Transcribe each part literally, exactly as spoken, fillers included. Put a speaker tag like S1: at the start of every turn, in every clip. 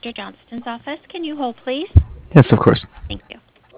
S1: Doctor Johnston's office. Can you hold, please?
S2: Yes, of course.
S1: Thank you.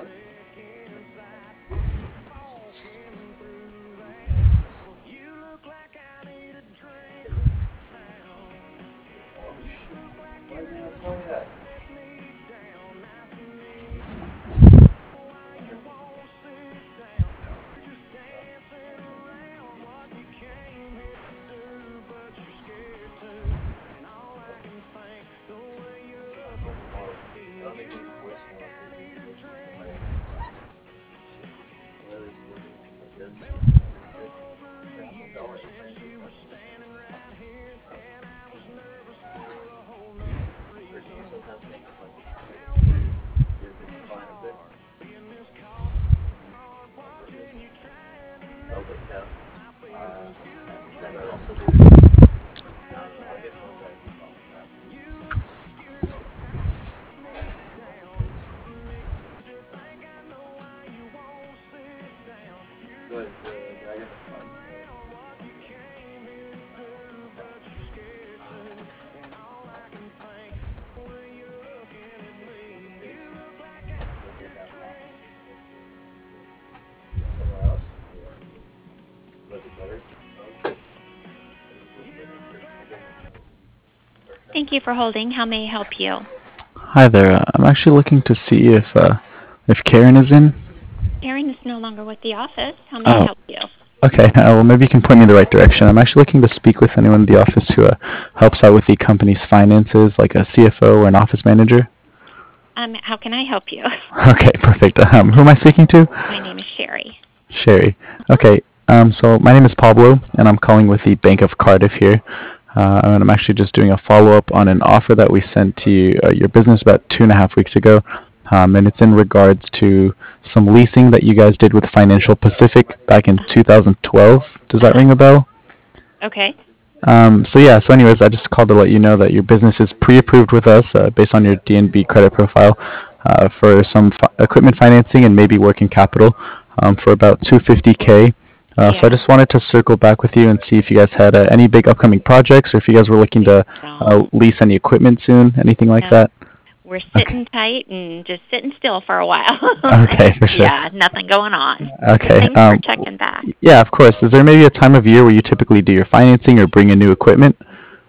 S1: Thank you for holding. How may I help you?
S2: Hi there. Uh, I'm actually looking to see if uh, if Karen is in.
S1: Erin is no longer with the office. How may I
S2: Oh,
S1: help you?
S2: okay. Uh, well, maybe you can point me in the right direction. I'm actually looking to speak with anyone in the office who uh, helps out with the company's finances, like a C F O or an office manager.
S1: Um, how can I help you?
S2: Okay, perfect. Um, who am I speaking to?
S1: My name is Sherry.
S2: Sherry. Okay. Um, so my name is Pablo, and I'm calling with the Bank of Cardiff here. Uh, and I'm actually just doing a follow-up on an offer that we sent to you, uh, your business about two and a half weeks ago. Um, and it's in regards to some leasing that you guys did with Financial Pacific back in two thousand twelve. Does that
S1: Uh-huh.
S2: ring a bell?
S1: Okay.
S2: Um, so yeah, so anyways, I just called to let you know that your business is pre-approved with us uh, based on your D N B credit profile uh, for some fi- equipment financing and maybe working capital um, for about two hundred fifty k. Uh, so I
S1: Yeah.
S2: just wanted to circle back with you and see if you guys had uh, any big upcoming projects or if you guys were looking
S1: We
S2: to uh,
S1: don't.
S2: lease any equipment soon, anything like
S1: No.
S2: that.
S1: We're
S2: Okay.
S1: sitting tight and just sitting still for a while.
S2: Okay, for sure.
S1: Yeah, nothing going on. But
S2: Okay.
S1: thanks for
S2: Um,
S1: checking back.
S2: yeah, of course. Is there maybe a time of year where you typically do your financing or bring in new equipment?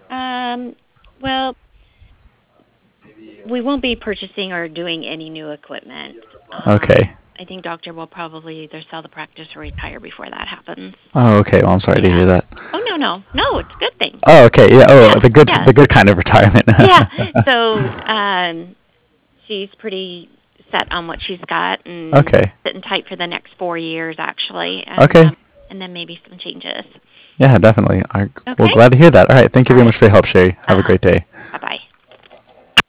S1: Um, well, we won't be purchasing or doing any new equipment. Um,
S2: Okay.
S1: I think doctor will probably either sell the practice or retire before that happens.
S2: Oh, okay. Well, I'm sorry to
S1: Yeah.
S2: hear that.
S1: Oh no, no, no. It's a good thing.
S2: Oh, okay. Yeah. Oh,
S1: Yeah,
S2: the good,
S1: yeah,
S2: the good kind of retirement.
S1: yeah. So, um, she's pretty set on what she's got and
S2: Okay.
S1: sitting tight for the next four years, actually, and
S2: Okay.
S1: um, and then maybe some changes.
S2: Yeah, definitely. I, well,
S1: Okay.
S2: glad to hear that. All right. Thank you
S1: All
S2: very
S1: right.
S2: much for your help, Sherry.
S1: Uh
S2: Have a
S1: huh.
S2: great day.
S1: Bye bye.